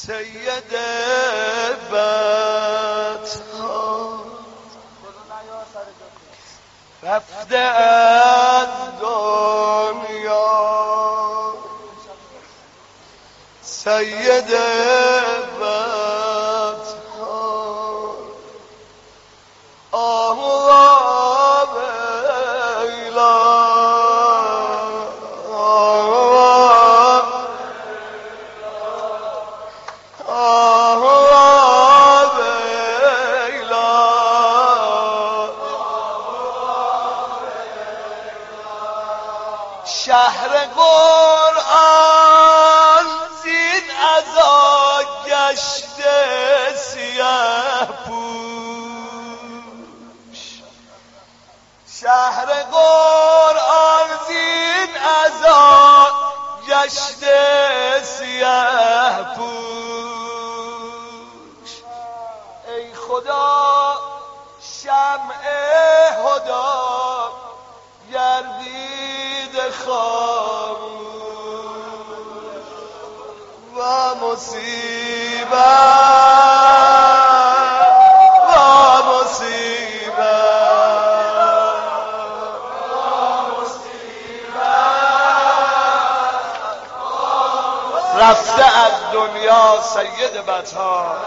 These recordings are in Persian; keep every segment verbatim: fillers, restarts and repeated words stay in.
سید بدها رفته از دنیا، سید بدها آه ویلا شهر قرآن زین عزا گشته سیاه پوش، شهر قرآن زین عزا گشته سیاه پوش. ای خدا شمع هدا گردید خاموش و مصیبت و مصیبت رفته از دنیا سید بدها.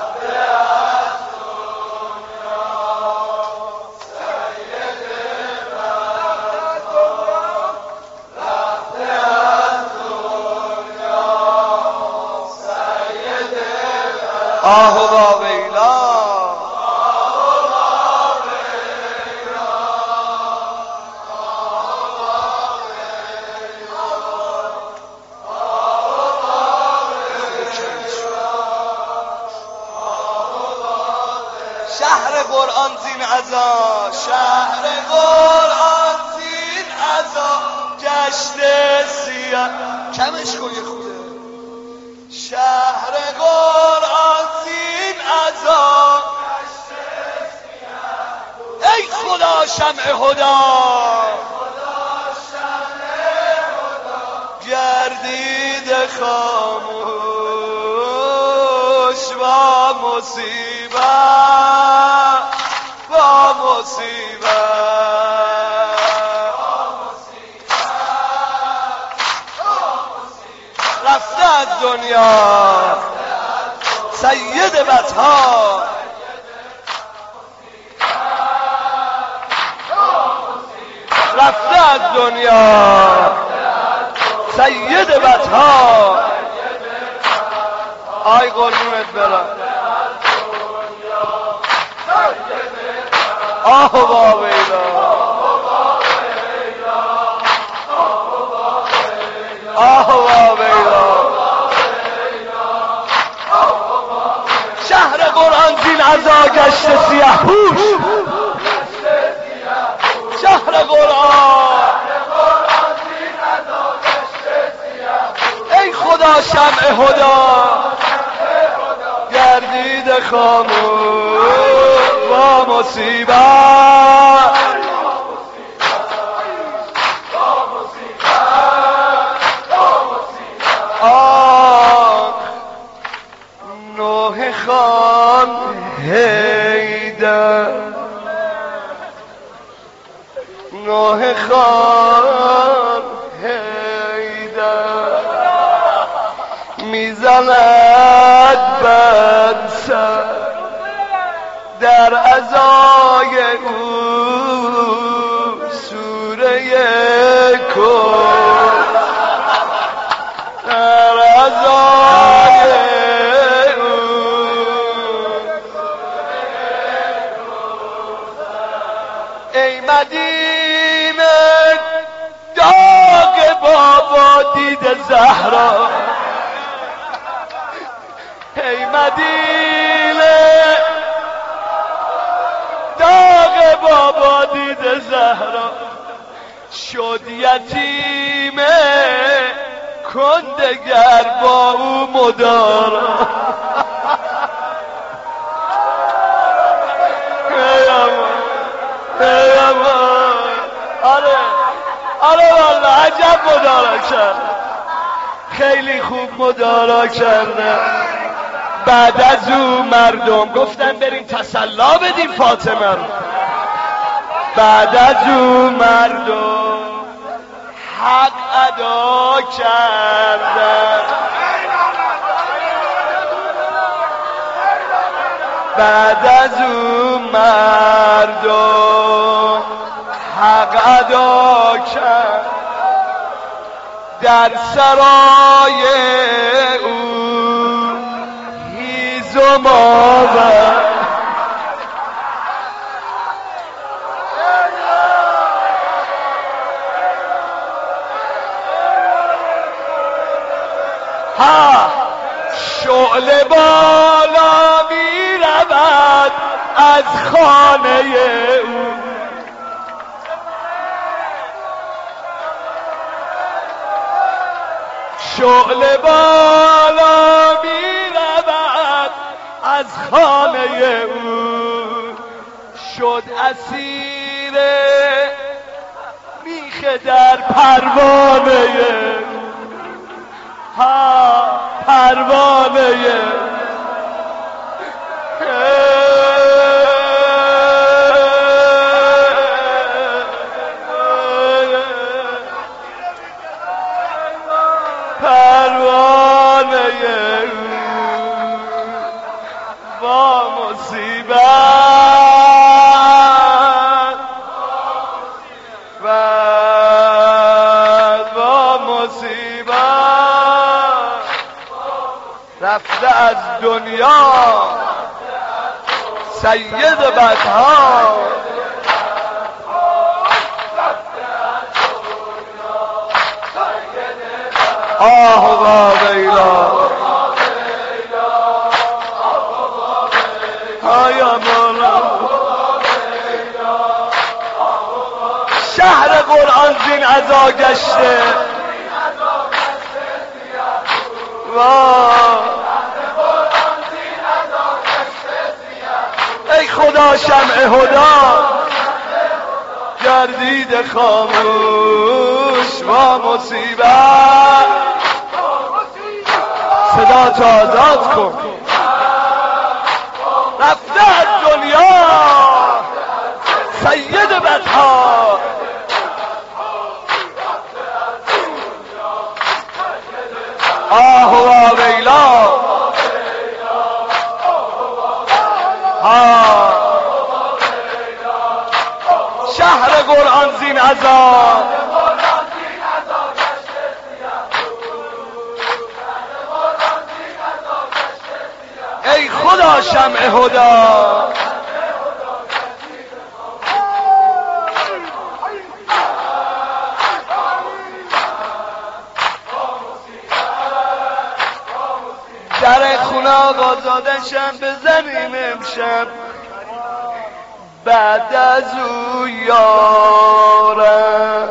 آه و ویلا شهر قرآن زین عزا، شهر قرآن زین عزا گشته سیاه. کمش کن یه خوده. شهر قرآن زین عزا ای خدا شمع هدا گردید خاموش و مصیبت و مصیبت رفته از دنیا سید بدها. رفته از دنیا سید بدها. آی قربونت برم. آه و ویلا آه و ویلا شهر قرآن زین عزا گشته سیاه پوش، شهر قرآن ای خدا شمع هدا گردید خاموش و مصیبت آه نوح خان حیدر، نوح خان حیدر میزند بر سر در عزای او سوره کن، در عزای او ای مدینه داغ بابا دید زهرا، ای مدینه داغ بابا دید زهرا شد یتیمه کن دگر با او مدارا. ای امان ای امان آره آره والله عجب مدارا کرد، خیلی خوب مدارا کرده. بعد از او مردم گفتن بریم تسلا بدیم فاطمه رو. بعد از او مردم حق ادا کردن، بعد از او مردم حق ادا کرد، در سرای او هیزم آورد. ها شعله بالا می رود از خانه او، شعله بالا می رود از خانه او، شد اسیر میخ در پروانه او. ها پروانه پروانه با مصیبت و با مصیبت رفته از دنیا سید بدها. آه و ویلا آیا مولا شهر قرآن زین عزا گشته. ای خدا شمع هدا گردید خاموش و مصیبت. صدا تا آزاد کن رفته از دنیا سید بدها. آه و ویلا ها شهر قرآن زین عزا. ای خدا شمع هدا در خونه آزادشم بزنیم امشب. بعد از او یارم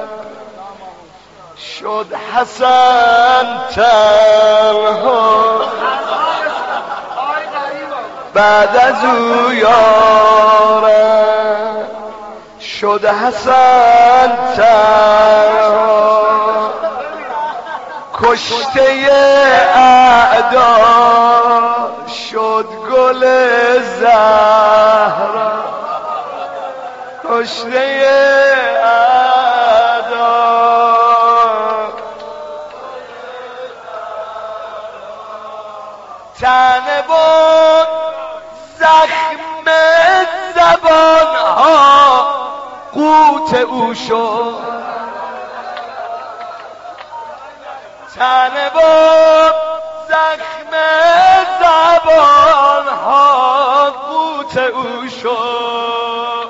شد حسن تنها، بعد از او یارم شد حسن تنها، کشته اعدا شد گل زهرا، کشته اعدا تنه بود زخم زبان ها قوت او شد، تنه بود زخم زبان ها قوت او شد،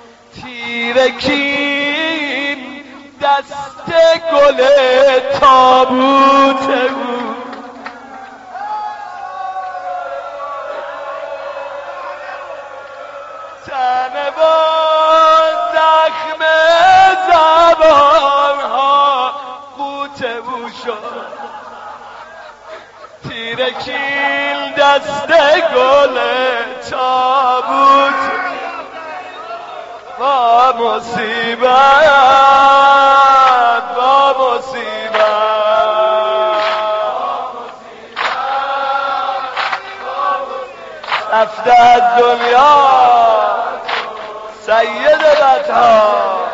تیرکین دست گل تابوت او، تنه بود زخم زبان ها قوت او شد، تیرکین دست گل تابوت با مصیبت با مصیبت با رفته از دنیا سید بدها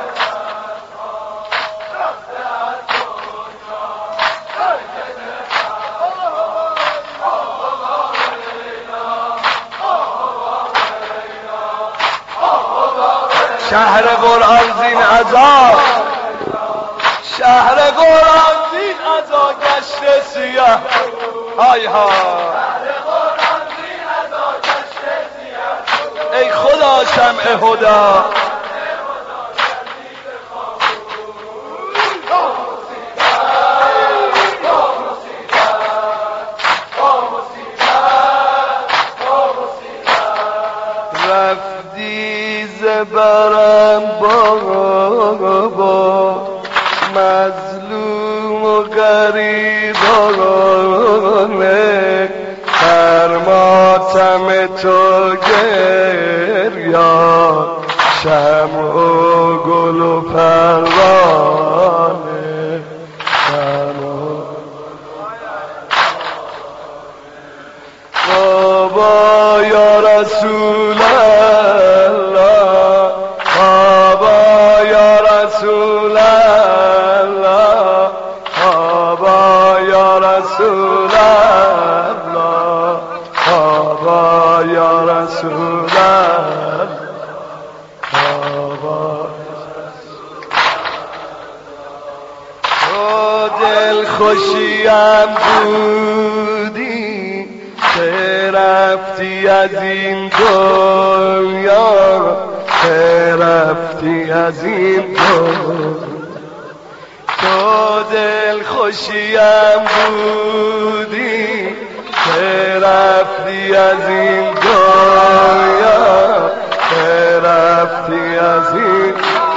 شهر قرآن زین عذاب شهر قرآن زین عذاب گشت سیاه های ها ای خدا شمع هدا رفتی زبرم بابا مظلوم و غریبانه هر ماتم تو گریان شمع و گل و پروانه بابا یا رسول الله بابا یا رسول الله بابا یا رسول الله بابا یا رسول الله بابا تو دل خوشیم بودی که رفتی از این دنیا که رفتی از این دنیا تو دل خوشیم بودی که رفتی از این دنیا که رفتی از این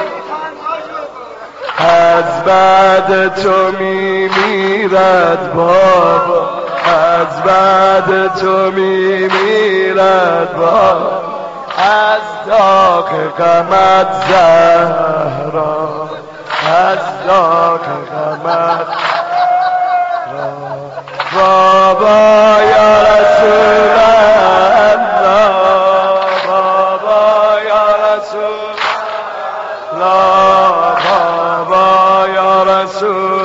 از بعد تو میمیرد بابا از بعد تو میمیرد بابا از داغ غمت زهرا از داغ غمت بابا یا رسول الله بابا یا رسول الله بابا یا رسول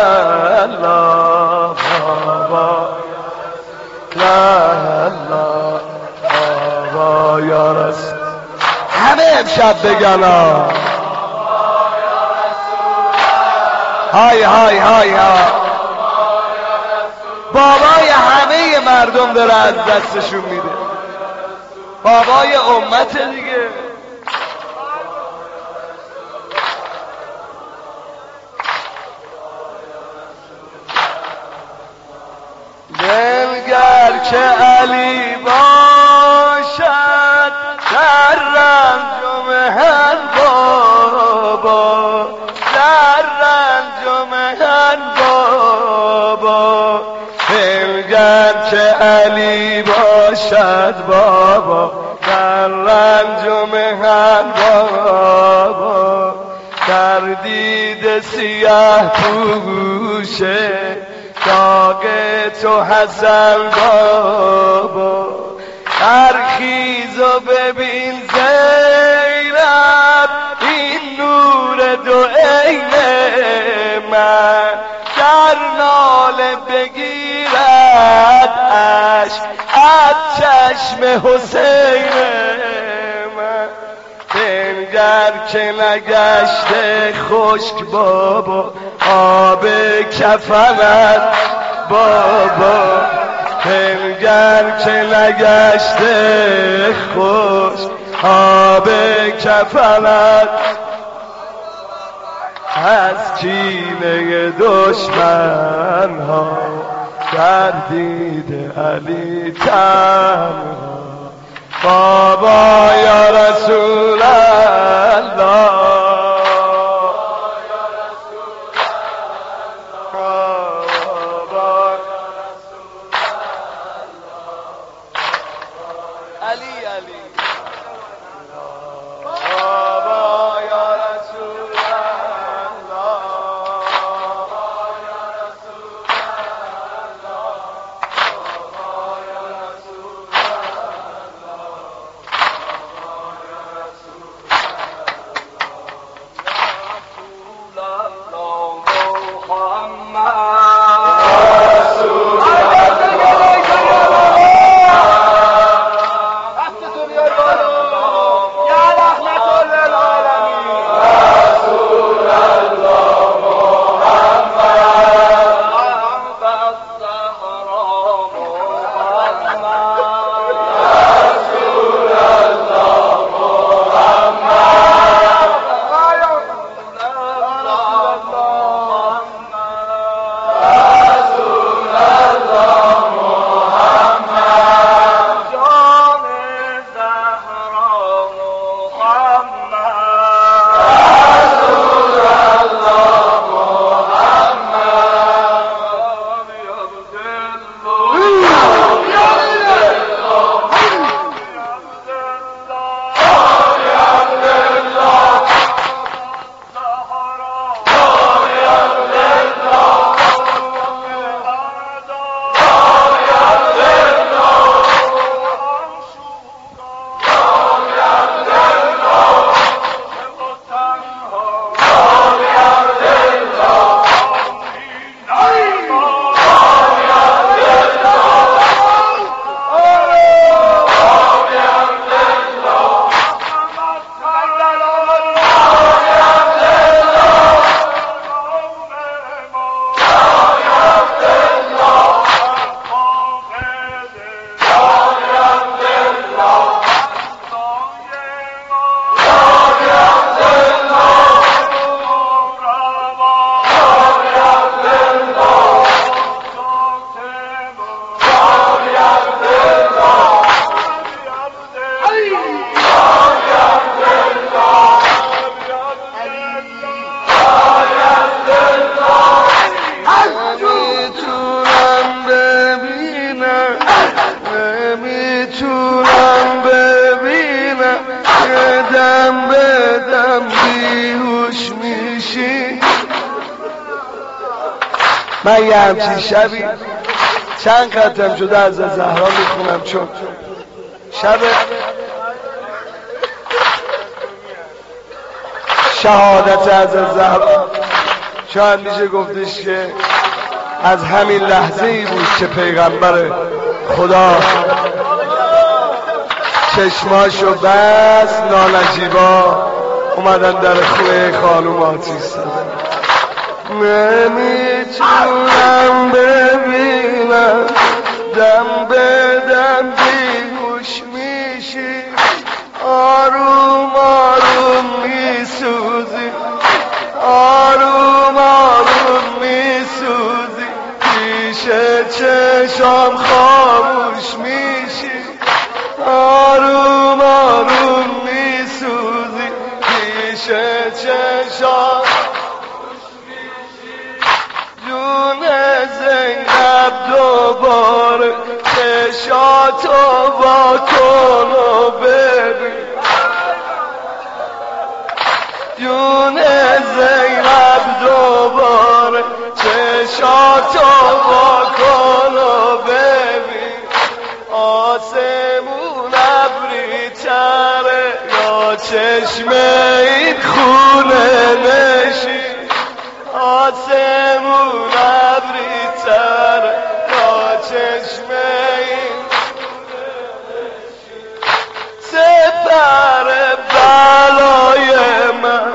الله بابا لا الله بابا یا رسول همه امشب بگن های های های های بابای همه مردم داره از دستشون میده بابای امت دیگه دلگر که علی باشد در رنج و محن بابا در رنج و محن بابا دلگر که علی باشد بابا در رنج و محن بابا در دید سیاه پوشه داغ تو حسن بابا ترخیز و ببین زینب این نور دو عین من در ناله بگیرد عشق از چشم حسین من بنگر که نگشته خشک بابا آب کفنت بابا بنگر که نگشته خشک آب کفنت از کینه دشمن ها در دید علی تنها بابا یا رسول الله من یه همچین شبی چند ختم شده از زهرا میخونم، چون شب شهادت از زهرا شاید میشه گفتش که از همین لحظه ای بود که پیغمبر خدا چشماشو بس نانجیبا اومدن در خونه خانوم آتیش زدن. نمیتونم ببینم دم به دم بیهوش میشی، آروم آروم میسوزی، آروم آروم میسوزی، پیش چشم خاموش میشی، آروم آروم میسوزی، پیش چشم جون زینب دوباره چشاتو با کن و ببین، جون زینب دوباره چشاتو با کن و ببین، آسمون ابری تره یا چشم این خونه نشین، آسمون ابری تره یا چشم این سپر بلای من،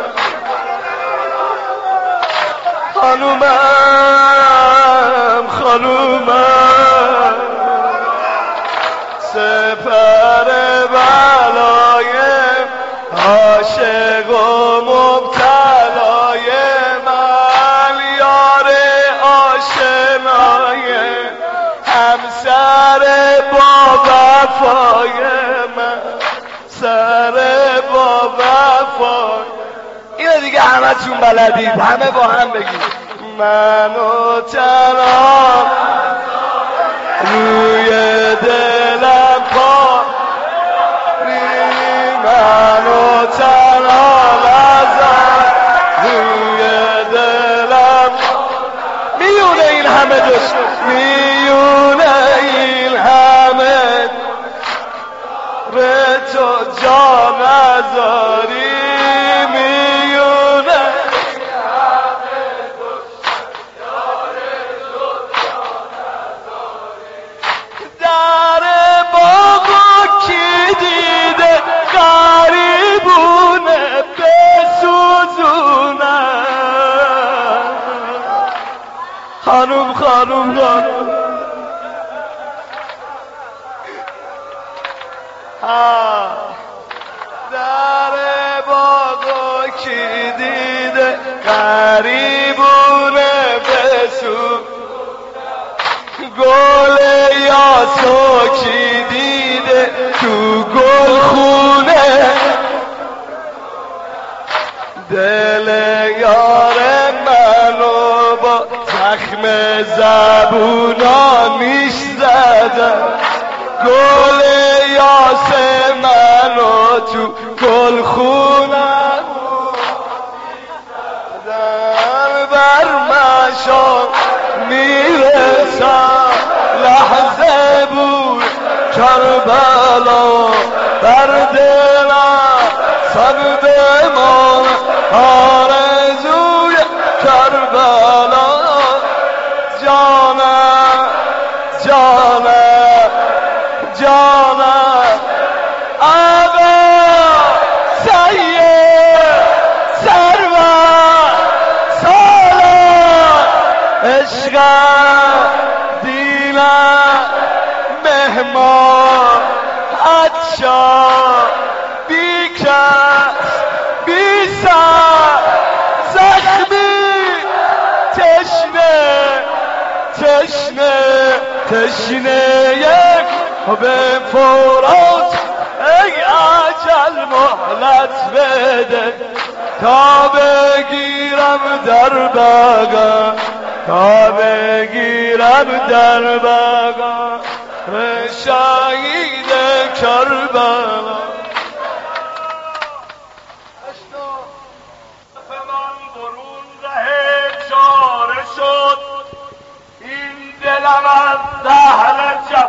خانومم خانومم، سپر بلای عاشق و مبتلای من، یار آشنای همسر با وفای من، سر با وفای. اینو دیگه همه تون بلدید، همه با هم بگید. منو تنها روی دلم پا، منو تنها لازم روی دلم، میونه این همه دوست، میونه این همه به تو جا نذاری، میونه در باغو کی دیده غریبونه بسوزونه، خانوم خانوم خانوم در باغو کی دیده غریبونه بسوزونه، گل یاسو کی دیده تو گل خونه، دل یار منو با زخم زبونا میش زدن، گل یاس منو تو گل خونه در بر مشان میرسم، لحظه بود کربلا در دلم سب بمان، آرزوی کربلا، جانم جانم جانم، آقا سید سرور سالار عشقم دیلم مهمان حدشا بی کس بی سر زخمی تشنه تشنه تشنه یک به فرات، ای عجل مهلت بده تا بگیرم در بگم، تا بگیرم در بگم شهید کربلا. من برون ره چاره شد شود دهر جفا